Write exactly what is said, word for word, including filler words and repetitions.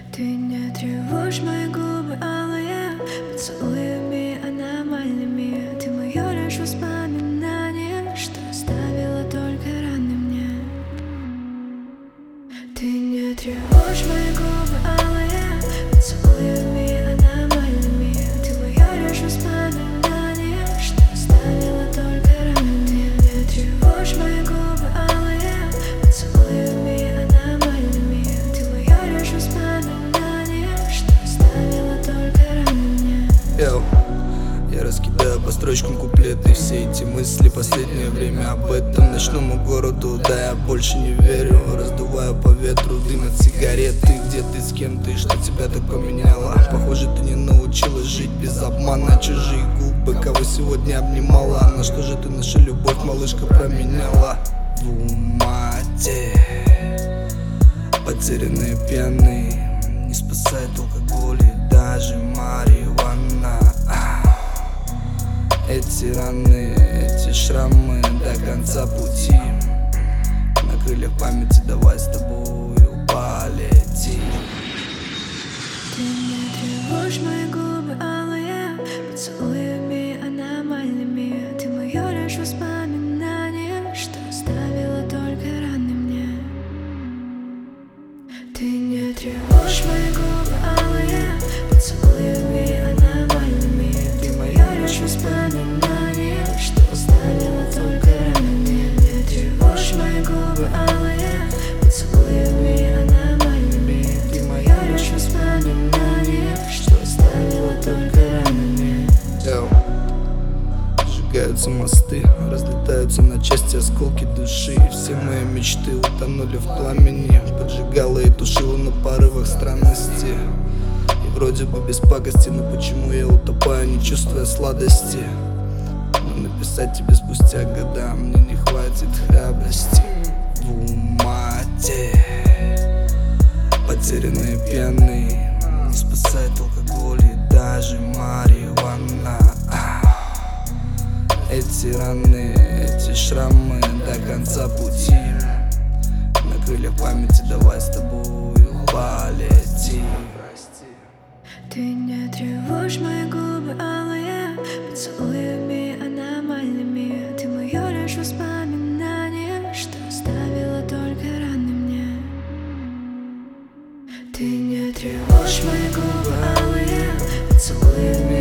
Ты не тревожь мои губы алые поцелуями аномальными. Ты мое лишь воспоминание, что оставило только раны мне. Ты не тревожь мои губы алые поцелуями аномальными. Ты мое лишь воспоминание, что оставило только раны мне. Не тревожь мои губы алые поцелуями аномальными. Ты мое лишь воспоминание, что оставило только раны мне. Йоу. Я раскидаю по строчкам куплеты. Все эти мысли последнее время об этом ночному городу. Да, я больше не верю. Раздуваю по ветру дым от сигареты. Где ты, с кем ты, что тебя так поменяло? Похоже, ты не научилась жить без обмана. Чужие губы, кого сегодня обнимала. На что же ты нашу любовь, малышка, променяла? В умате потерянные пьяные, не спасает алкоголь и даже марихуана. Эти раны, эти шрамы до конца пути. На крыльях памяти давай с тобою полетим. Ты не тревожь мои губы алые поцелуями аномальными. Ты мое лишь воспоминание, что оставило только раны мне. Ты не тревожь мои губы алые поцелуями аномальными. Ты мое лишь воспоминание, что оставило только раны мне. Не тревожь мои губы алые поцелуями аномальными. Ты мое лишь воспоминание, что оставило только раны мне. Йоу. Сжигаются мосты, разлетаются на части осколки души. Все мои мечты утонули в пламени. Поджигала и тушила на порывах странности. И вроде бы без пакости, но почему я утопаю, не чувствуя сладости? Но написать тебе спустя года мне не хватит храбрости. В умате потерянные пьяные, не спасает алкоголь и даже марихуана. Эти раны, эти шрамы до конца пути. На крыльях памяти давай с тобою полетим. Ты не тревожь мои губы алые поцелуями аномальными. Ты мое лишь воспоминание, что оставило только раны мне. Ты не тревожь мои губы алые поцелуями